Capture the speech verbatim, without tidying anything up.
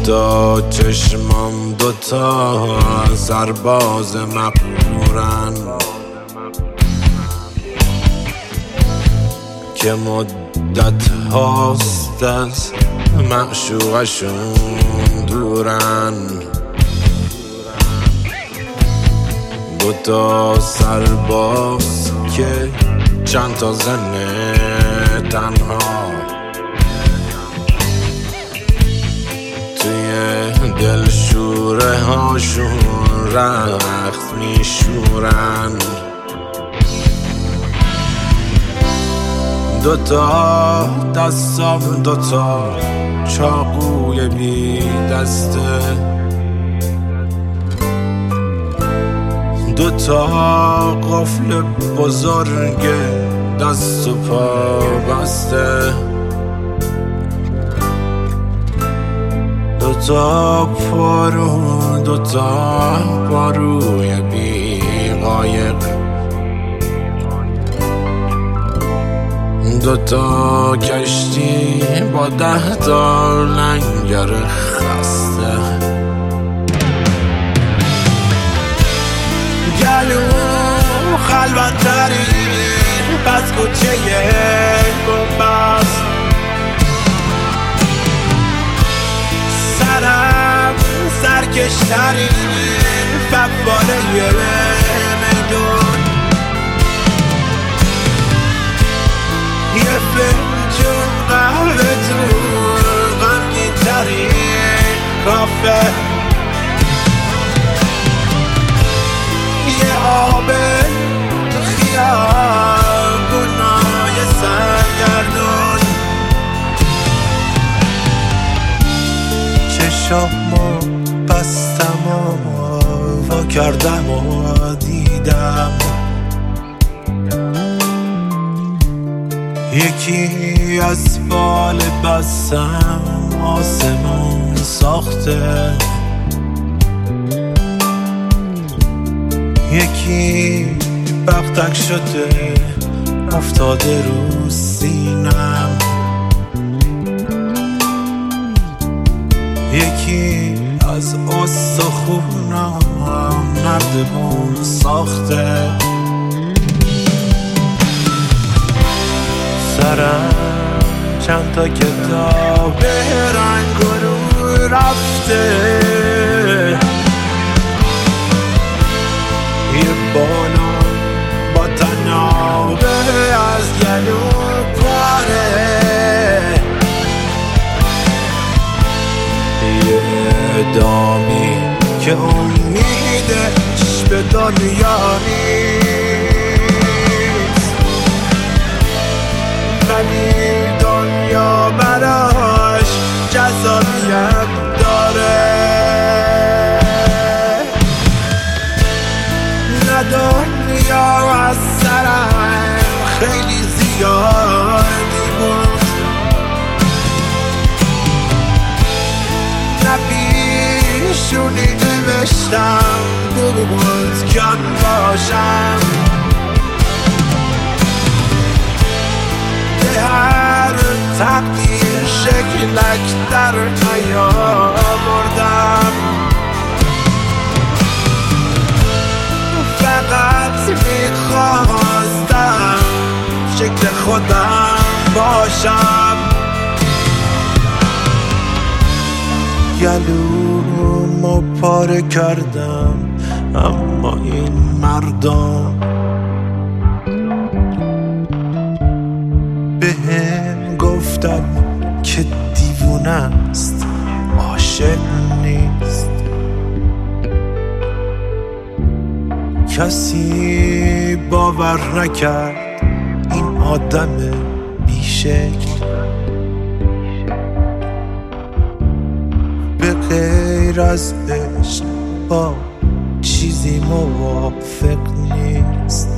دوتا چشمام دوتا سرباز مقهورن که مدت هاست از معشوقشون دورن. دوتا سرباز که چند تا زن تنها توی دلشوره هاشون رخت میشورن. دوتا دستام دوتا چاقوی بی دسته، دوتا قفل بزرگ دست و پا بسته، دوتا پارو دوتا پاروی بی قایق، دوتا کشتی با ده تا لنگر خسته. گلو خلوت ترین پس کوچه گنبست، سرم سرکشترین فقباله میدون، یه فنجون قهوه تو غمگین ترین کافه، یه آب تو خیابونای سرگردون، چشامو بستم و وا کردم و دیدم یکی از بال بستم آسمون ساخته، یکی بغدک شده افتاده رو سینم، یکی از استخونم نردبون ساخته، سرم چند تا کتاب رنگ رو رفته، یه بالا با تنابه از گلو پاره، یه دامی که امیدش به دنیا نیست ولی دنیا براش جذابیت داره، نه دنیا از سرم خیلی زیادی بود، نه پیشونی نوشتم بود کن باشم، به هر تقدیر شکلک در نیاوردم، فقط میخواستم شکل خودم باشم. گلومو پاره کردم اما این مردم بهم گفتن که دیوونه است عاشق نیست، کسی باور نکرد این آدم بیشکل به غیر از عشق با چیزی موافق نیست.